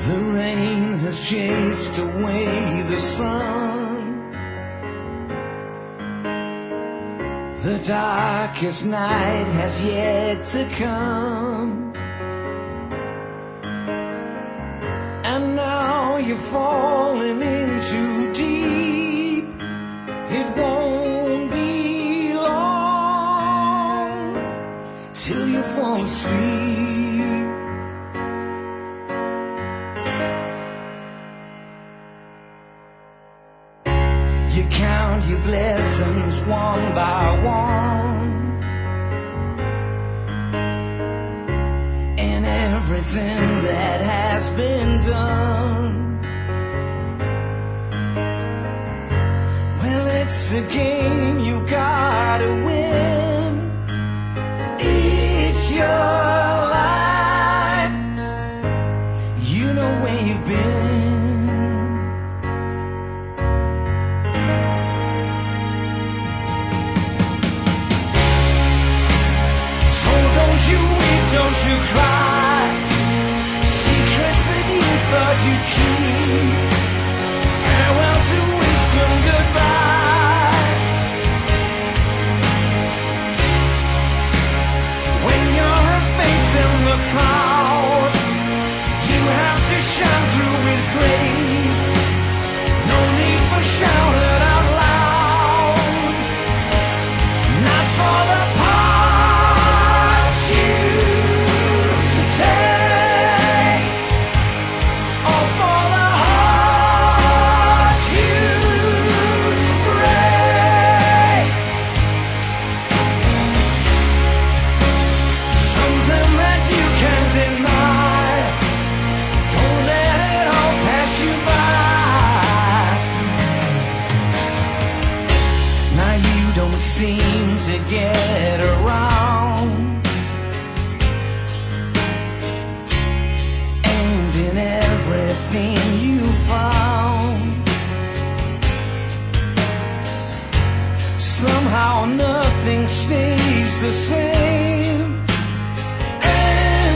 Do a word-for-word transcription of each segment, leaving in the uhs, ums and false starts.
The rain has chased away the sun. The darkest night has yet to come. And now you're falling in too deep. It won't be long till you fall asleep. You count your blessings one by one, and everything that has been done. Well, it's a game you gotta win. It's your life. You know where you've been. Don't you cry, secrets that you thought you'd keep. Farewell to wisdom, goodbye. When you're a face in the crowd, you have to shine through with grace. No need for shouting out loud, not for the seem to get around, and in everything you found, somehow nothing stays the same. And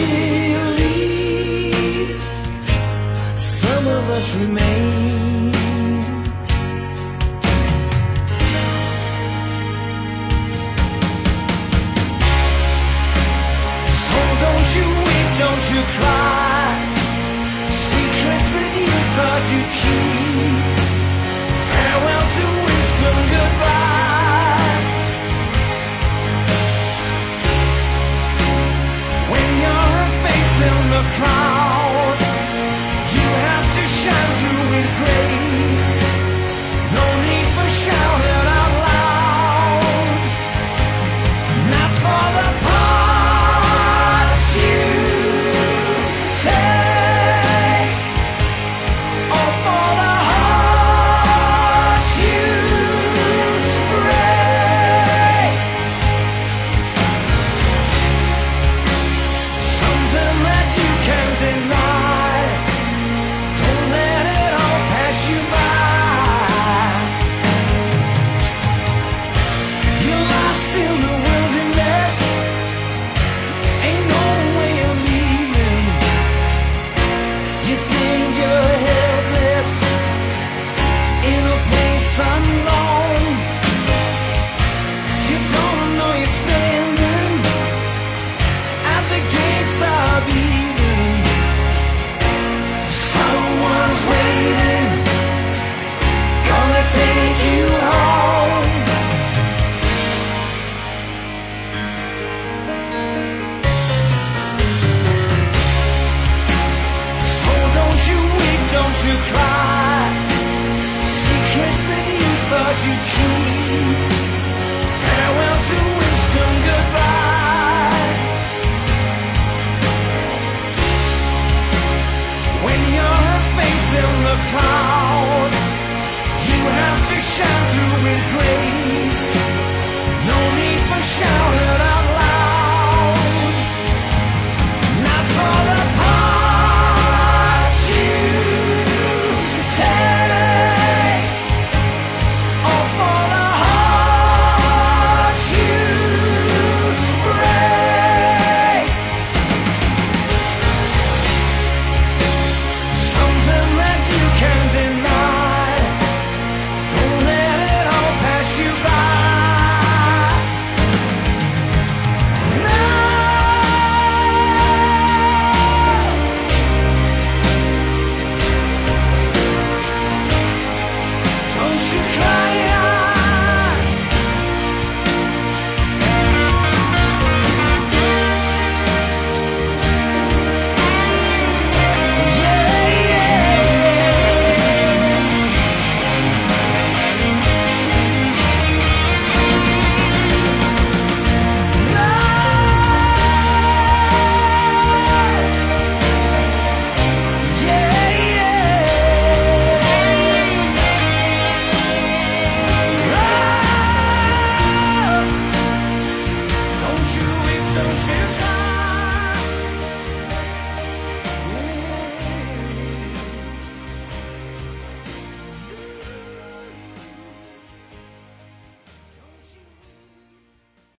believe, some of us remain. Don't you cry, secrets that you thought you'd keep. Farewell to wisdom, goodbye. When you're a face in the crowd, you have to shine through with grace. No need for shouting out loud, not for the parts you you cry, secrets that you thought you'd keep. Farewell to wisdom, goodbye. When you're a face in the crowd, you have to shine through with grace. No need for shouting out.